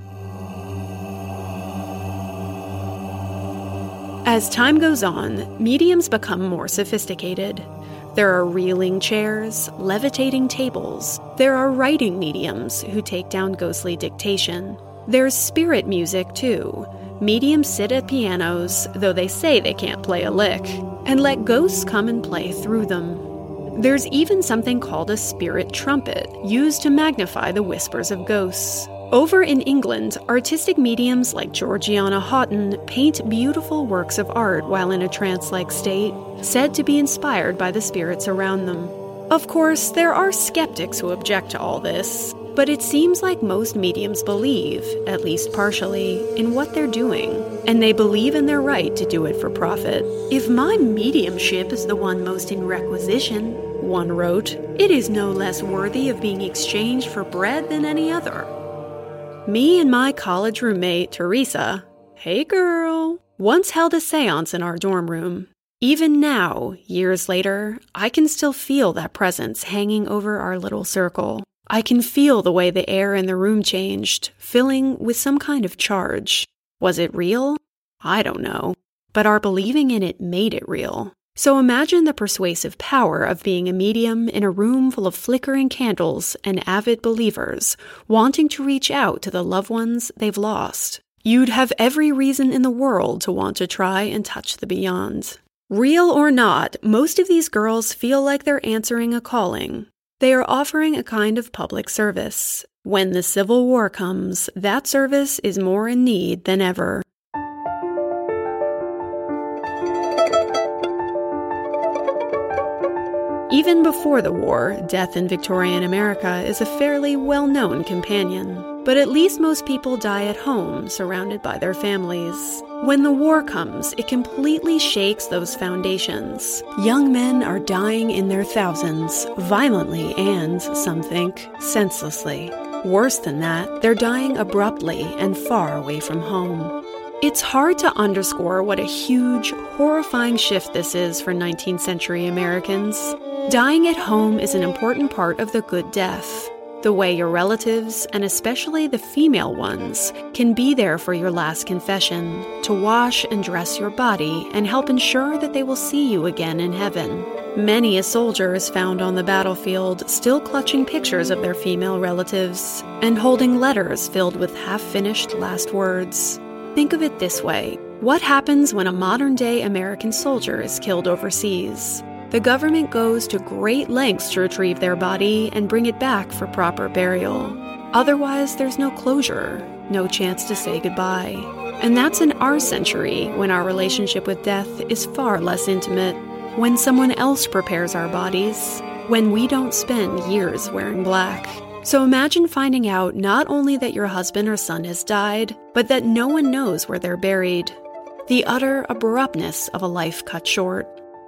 As time goes on, mediums become more sophisticated. There are reeling chairs, levitating tables. There are writing mediums who take down ghostly dictation. There's spirit music, too. Mediums sit at pianos, though they say they can't play a lick, and let ghosts come and play through them. There's even something called a spirit trumpet, used to magnify the whispers of ghosts. Over in England, artistic mediums like Georgiana Houghton paint beautiful works of art while in a trance-like state, said to be inspired by the spirits around them. Of course, there are skeptics who object to all this, But it seems like most mediums believe, at least partially, in what they're doing, and they believe in their right to do it for profit. "If my mediumship is the one most in requisition," one wrote, "it is no less worthy of being exchanged for bread than any other." Me and my college roommate, Teresa, hey girl, once held a seance in our dorm room. Even now, years later, I can still feel that presence hanging over our little circle. I can feel the way the air in the room changed, filling with some kind of charge. Was it real? I don't know. But our believing in it made it real. So imagine the persuasive power of being a medium in a room full of flickering candles and avid believers wanting to reach out to the loved ones they've lost. You'd have every reason in the world to want to try and touch the beyond. Real or not, most of these girls feel like they're answering a calling. They are offering a kind of public service. When the Civil War comes, that service is more in need than ever. Even before the war, death in Victorian America is a fairly well-known companion. But at least most people die at home, surrounded by their families. When the war comes, it completely shakes those foundations. Young men are dying in their thousands, violently and, some think, senselessly. Worse than that, they're dying abruptly and far away from home. It's hard to underscore what a huge, horrifying shift this is for nineteenth century Americans. Dying at home is an important part of the good death. The way your relatives, and especially the female ones, can be there for your last confession, to wash and dress your body and help ensure that they will see you again in heaven. Many a soldier is found on the battlefield still clutching pictures of their female relatives and holding letters filled with half-finished last words. Think of it this way. What happens when a modern-day American soldier is killed overseas? The government goes to great lengths to retrieve their body and bring it back for proper burial. Otherwise, there's no closure, no chance to say goodbye. And that's in our century, when our relationship with death is far less intimate, when someone else prepares our bodies, when we don't spend years wearing black. So imagine finding out not only that your husband or son has died, but that no one knows where they're buried. The utter abruptness of a life cut short.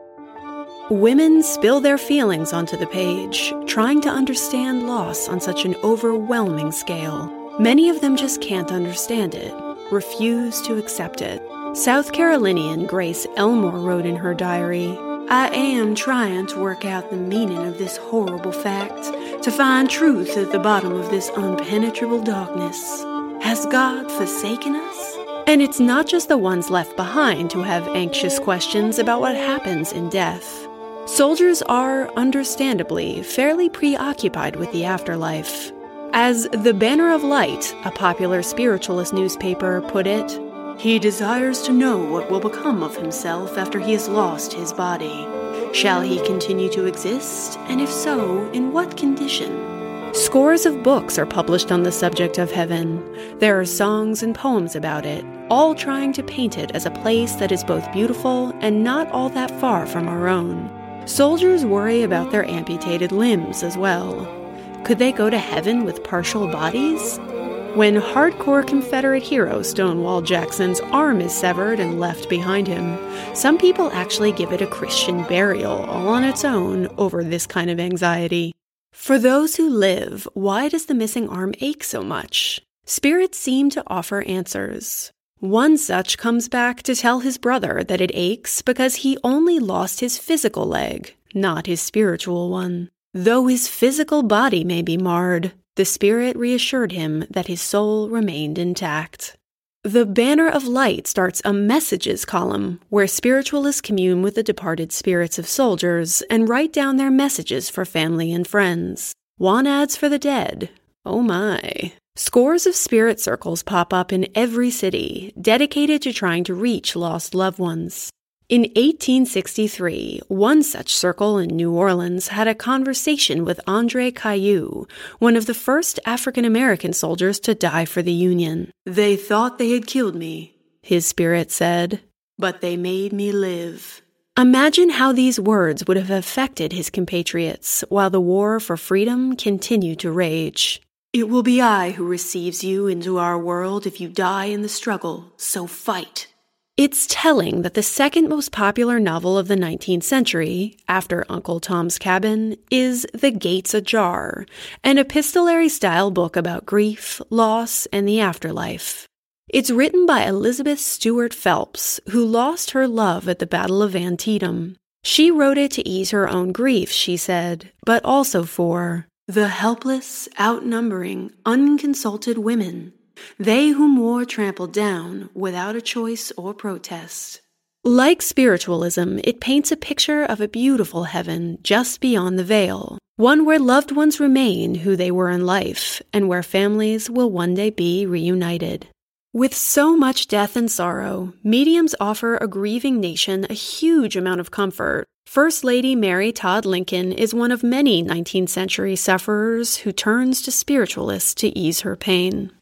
Women spill their feelings onto the page, trying to understand loss on such an overwhelming scale. Many of them just can't understand it, refuse to accept it. South Carolinian Grace Elmore wrote in her diary, "I am trying to work out the meaning of this horrible fact, to find truth at the bottom of this unpenetrable darkness. Has God forsaken us?" And it's not just the ones left behind who have anxious questions about what happens in death. Soldiers are, understandably, fairly preoccupied with the afterlife. As the Banner of Light, a popular spiritualist newspaper, put it, "He desires to know what will become of himself after he has lost his body. Shall he continue to exist, and if so, in what condition?" Scores of books are published on the subject of heaven. There are songs and poems about it, all trying to paint it as a place that is both beautiful and not all that far from our own. Soldiers worry about their amputated limbs as well. Could they go to heaven with partial bodies? When hardcore Confederate hero Stonewall Jackson's arm is severed and left behind him, some people actually give it a Christian burial all on its own over this kind of anxiety. For those who live, why does the missing arm ache so much? Spirits seem to offer answers. One such comes back to tell his brother that it aches because he only lost his physical leg, not his spiritual one. Though his physical body may be marred, the spirit reassured him that his soul remained intact. The Banner of Light starts a messages column where spiritualists commune with the departed spirits of soldiers and write down their messages for family and friends. Want ads for the dead? Oh my. Scores of spirit circles pop up in every city, dedicated to trying to reach lost loved ones. In eighteen sixty-three, one such circle in New Orleans had a conversation with Andre Caillou, one of the first African-American soldiers to die for the Union. "They thought they had killed me," his spirit said, "but they made me live." Imagine how these words would have affected his compatriots while the war for freedom continued to rage. It will be I who receives you into our world if you die in the struggle, so fight. It's telling that the second most popular novel of the nineteenth century, after Uncle Tom's Cabin, is The Gates Ajar, an epistolary-style book about grief, loss, and the afterlife. It's written by Elizabeth Stuart Phelps, who lost her love at the Battle of Antietam. She wrote it to ease her own grief, she said, but also for the helpless, outnumbering, unconsulted women, they whom war trampled down without a choice or protest. Like spiritualism, it paints a picture of a beautiful heaven just beyond the veil, one where loved ones remain who they were in life, and where families will one day be reunited. With so much death and sorrow, mediums offer a grieving nation a huge amount of comfort. First Lady Mary Todd Lincoln is one of many nineteenth century sufferers who turns to spiritualists to ease her pain.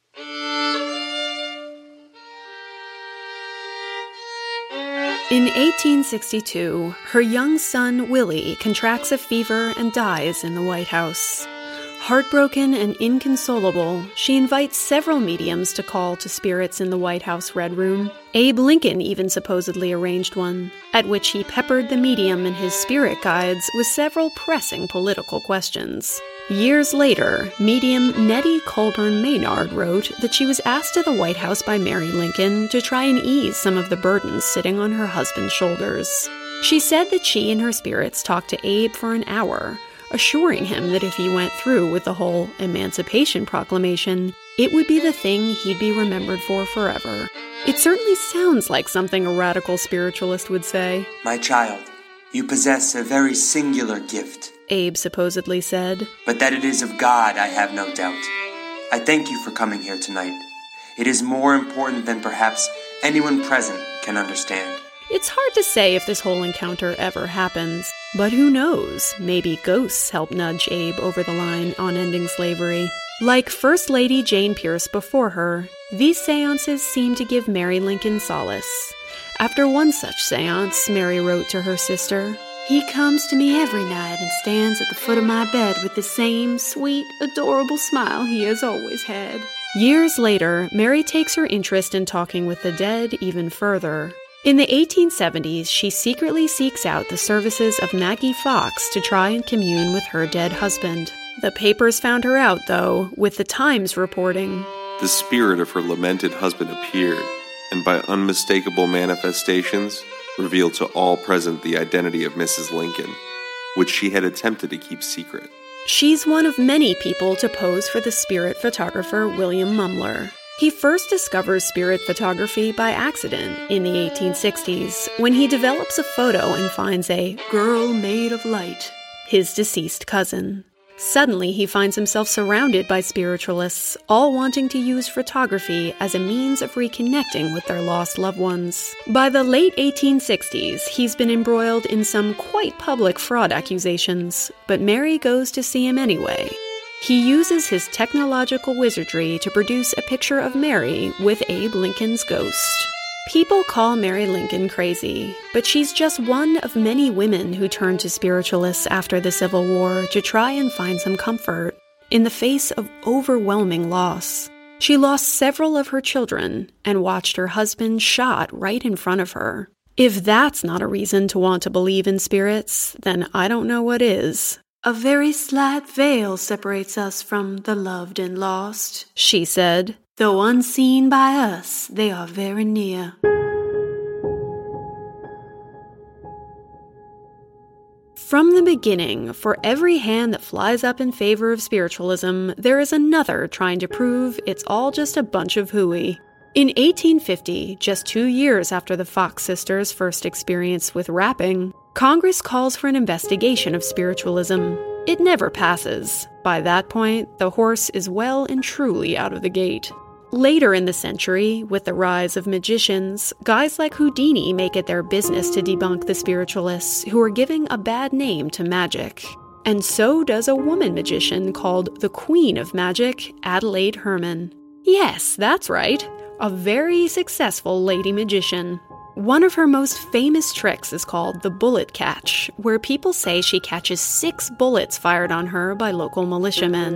In eighteen sixty-two, her young son Willie contracts a fever and dies in the White House. Heartbroken and inconsolable, she invites several mediums to call to spirits in the White House Red Room. Abe Lincoln even supposedly arranged one, at which he peppered the medium and his spirit guides with several pressing political questions. Years later, medium Nettie Colburn Maynard wrote that she was asked to the White House by Mary Lincoln to try and ease some of the burdens sitting on her husband's shoulders. She said that she and her spirits talked to Abe for an hour, assuring him that if he went through with the whole Emancipation Proclamation, it would be the thing he'd be remembered for forever. It certainly sounds like something a radical spiritualist would say. My child, you possess a very singular gift, Abe supposedly said. But that it is of God, I have no doubt. I thank you for coming here tonight. It is more important than perhaps anyone present can understand. It's hard to say if this whole encounter ever happens, but who knows? Maybe ghosts help nudge Abe over the line on ending slavery. Like First Lady Jane Pierce before her, these seances seem to give Mary Lincoln solace. After one such seance, Mary wrote to her sister, "He comes to me every night and stands at the foot of my bed with the same sweet, adorable smile he has always had." Years later, Mary takes her interest in talking with the dead even further. In the eighteen seventies, she secretly seeks out the services of Maggie Fox to try and commune with her dead husband. The papers found her out, though, with the Times reporting, "The spirit of her lamented husband appeared, and by unmistakable manifestations, revealed to all present the identity of Missus Lincoln, which she had attempted to keep secret." She's one of many people to pose for the spirit photographer William Mumler. He first discovers spirit photography by accident in the eighteen sixties, when he develops a photo and finds a girl made of light, his deceased cousin. Suddenly, he finds himself surrounded by spiritualists, all wanting to use photography as a means of reconnecting with their lost loved ones. By the late eighteen sixties, he's been embroiled in some quite public fraud accusations, but Mary goes to see him anyway. He uses his technological wizardry to produce a picture of Mary with Abe Lincoln's ghost. People call Mary Lincoln crazy, but she's just one of many women who turned to spiritualists after the Civil War to try and find some comfort in the face of overwhelming loss. She lost several of her children and watched her husband shot right in front of her. If that's not a reason to want to believe in spirits, then I don't know what is. "A very slight veil separates us from the loved and lost," she said. "Though unseen by us, they are very near." From the beginning, for every hand that flies up in favor of spiritualism, there is another trying to prove it's all just a bunch of hooey. In eighteen fifty, just two years after the Fox sisters' first experience with rapping, Congress calls for an investigation of spiritualism. It never passes. By that point, the horse is well and truly out of the gate. Later in the century, with the rise of magicians, guys like Houdini make it their business to debunk the spiritualists who are giving a bad name to magic. And so does a woman magician called the Queen of Magic, Adelaide Herman. Yes, that's right. A very successful lady magician. One of her most famous tricks is called the bullet catch, where people say she catches six bullets fired on her by local militiamen.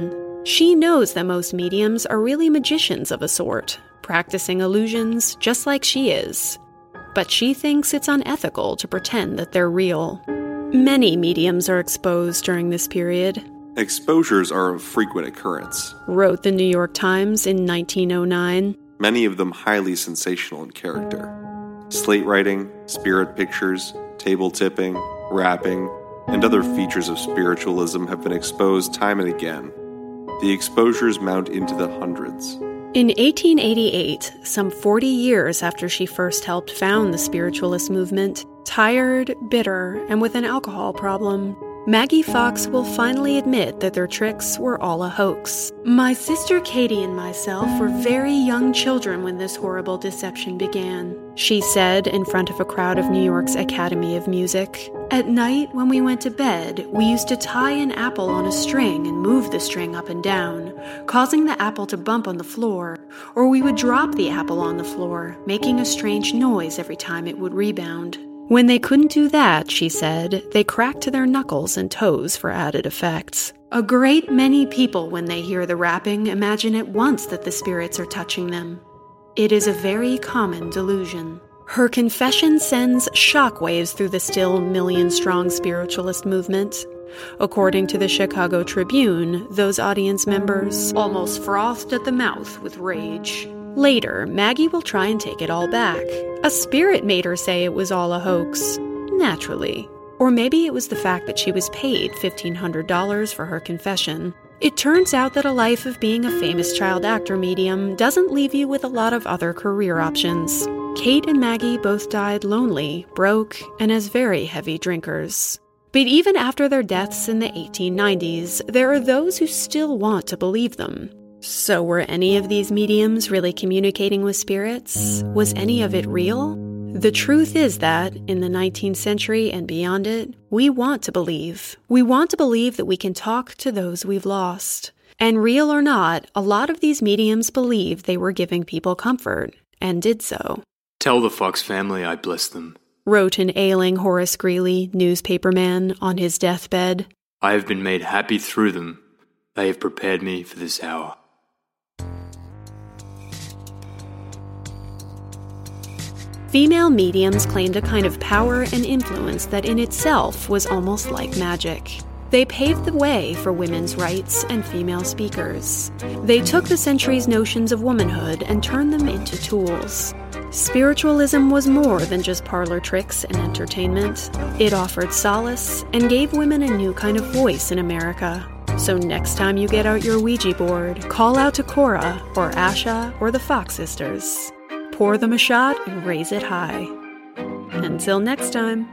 She knows that most mediums are really magicians of a sort, practicing illusions just like she is. But she thinks it's unethical to pretend that they're real. Many mediums are exposed during this period. Exposures are of frequent occurrence, wrote the New York Times in nineteen oh nine. Many of them highly sensational in character. Slate writing, spirit pictures, table tipping, rapping, and other features of spiritualism have been exposed time and again. The exposures mount into the hundreds. In eighteen eighty-eight, some forty years after she first helped found the spiritualist movement, tired, bitter, and with an alcohol problem, Maggie Fox will finally admit that their tricks were all a hoax. My sister Katie and myself were very young children when this horrible deception began, she said in front of a crowd of New York's Academy of Music. At night, when we went to bed, we used to tie an apple on a string and move the string up and down, causing the apple to bump on the floor, or we would drop the apple on the floor, making a strange noise every time it would rebound. When they couldn't do that, she said, they cracked to their knuckles and toes for added effects. A great many people, when they hear the rapping, imagine at once that the spirits are touching them. It is a very common delusion. Her confession sends shockwaves through the still million-strong spiritualist movement. According to the Chicago Tribune, those audience members almost frothed at the mouth with rage. Later, Maggie will try and take it all back. A spirit made her say it was all a hoax. Naturally. Or maybe it was the fact that she was paid fifteen hundred dollars for her confession. It turns out that a life of being a famous child actor medium doesn't leave you with a lot of other career options. Kate and Maggie both died lonely, broke, and as very heavy drinkers. But even after their deaths in the eighteen nineties, there are those who still want to believe them. So were any of these mediums really communicating with spirits? Was any of it real? The truth is that, in the nineteenth century and beyond it, we want to believe. We want to believe that we can talk to those we've lost. And real or not, a lot of these mediums believed they were giving people comfort, and did so. Tell the Fox family I bless them, wrote an ailing Horace Greeley, newspaperman, on his deathbed. I have been made happy through them. They have prepared me for this hour. Female mediums claimed a kind of power and influence that in itself was almost like magic. They paved the way for women's rights and female speakers. They took the century's notions of womanhood and turned them into tools. Spiritualism was more than just parlor tricks and entertainment. It offered solace and gave women a new kind of voice in America. So next time you get out your Ouija board, call out to Cora or Asha or the Fox sisters. Pour them a shot and raise it high. Until next time.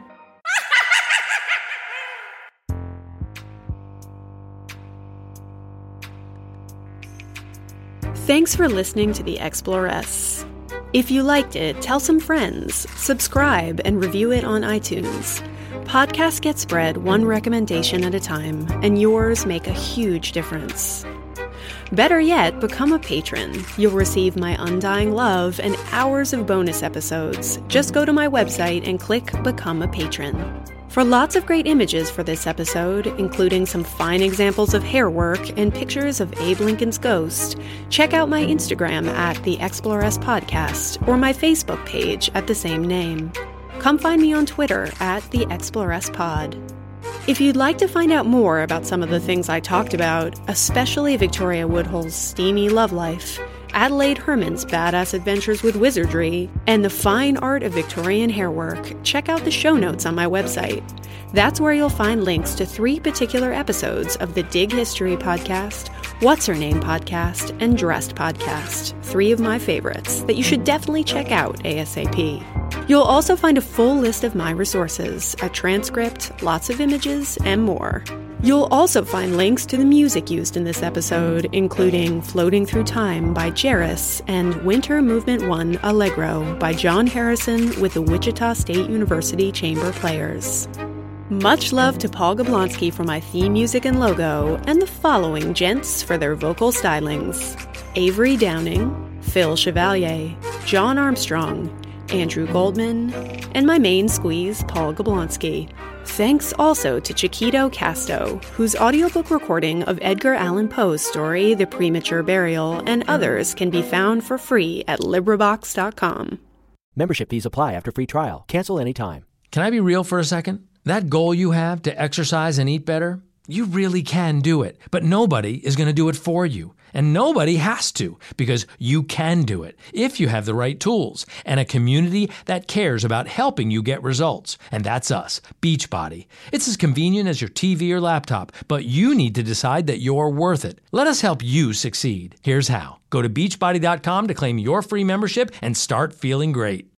Thanks for listening to The Exploress. If you liked it, tell some friends, subscribe, and review it on iTunes. Podcasts get spread one recommendation at a time, and yours make a huge difference. Better yet, become a patron. You'll receive my undying love and hours of bonus episodes. Just go to my website and click Become a Patron. For lots of great images for this episode, including some fine examples of hair work and pictures of Abe Lincoln's ghost, check out my Instagram at The Exploress Podcast or my Facebook page at the same name. Come find me on Twitter at The Exploress Pod. If you'd like to find out more about some of the things I talked about, especially Victoria Woodhull's steamy love life, Adelaide Herman's badass adventures with wizardry, and the fine art of Victorian hairwork, check out the show notes on my website. That's where you'll find links to three particular episodes of the Dig History podcast, What's Her Name podcast, and Dressed podcast, three of my favorites that you should definitely check out ASAP. You'll also find a full list of my resources, a transcript, lots of images, and more. You'll also find links to the music used in this episode, including Floating Through Time by Jairus and Winter Movement one Allegro by John Harrison with the Wichita State University Chamber Players. Much love to Paul Gablonsky for my theme music and logo, and the following gents for their vocal stylings: Avery Downing, Phil Chevalier, John Armstrong, Andrew Goldman, and my main squeeze, Paul Gablonsky. Thanks also to Chiquito Casto, whose audiobook recording of Edgar Allan Poe's story, The Premature Burial, and others can be found for free at LibriVox dot com. Membership fees apply after free trial. Cancel anytime. Can I be real for a second? That goal you have to exercise and eat better, you really can do it, but nobody is going to do it for you. And nobody has to, because you can do it if you have the right tools and a community that cares about helping you get results. And that's us, Beachbody. It's as convenient as your T V or laptop, but you need to decide that you're worth it. Let us help you succeed. Here's how. Go to beachbody dot com to claim your free membership and start feeling great.